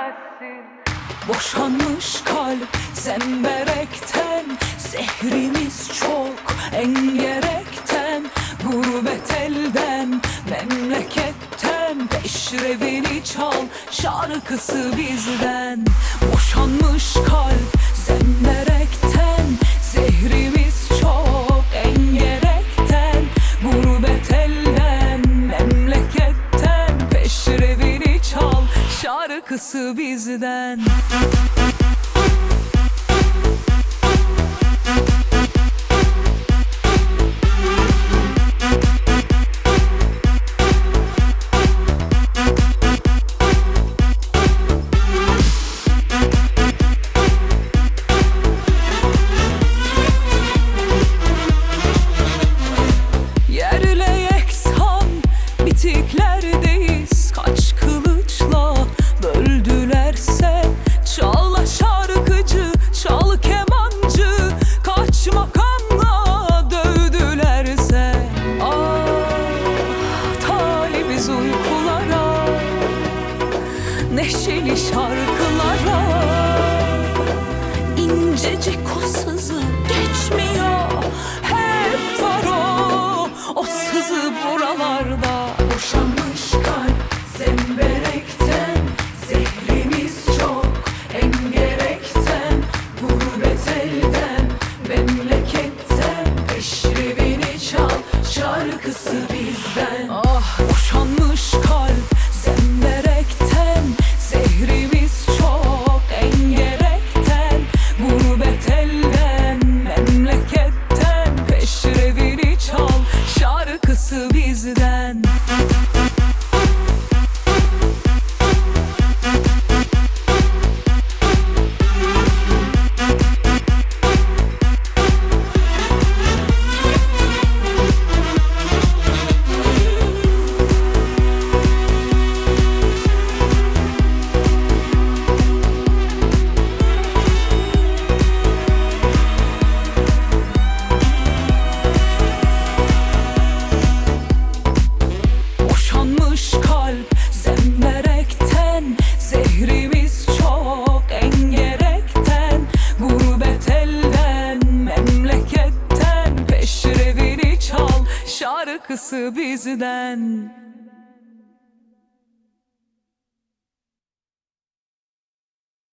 dönemezsin. Boşanmış kalp zemberekten, zehrimiz çok engerekten, gurbet elden, memleketten, peşrevini çal, şarkısı bizden. Boşanmış kalp zemberekten, zehrimiz çok engerekten, gurbet elden, memleketten, peşrevini çal, şarkısı bizden. Yerle yeksan bitiklerdeyiz, kaç kılıçla böldülerse. Çal şarkıcı, çal kemancı, kaç makamla dövdülerse. Ah, talibiz uykulara, neşeli şarkılara. İncecik o sızı geçmiyor, hep var o sızı buralarda. Boşanmış kalp zemberekten, zehrimiz çok engerekten, gurbet elden, memleketten, peşrevini çal, şarkısı bizden. Ah, boşanmış kalp zemberekten, zehrimiz çok engerekten, gurbet elden, memleketten, peşrevini çal, şarkısı bizden. Boşanmış kalp zemberekten, zehrimiz çok engerekten, gurbet elden, memleketten, peşrevini çal, şarkısı bizden.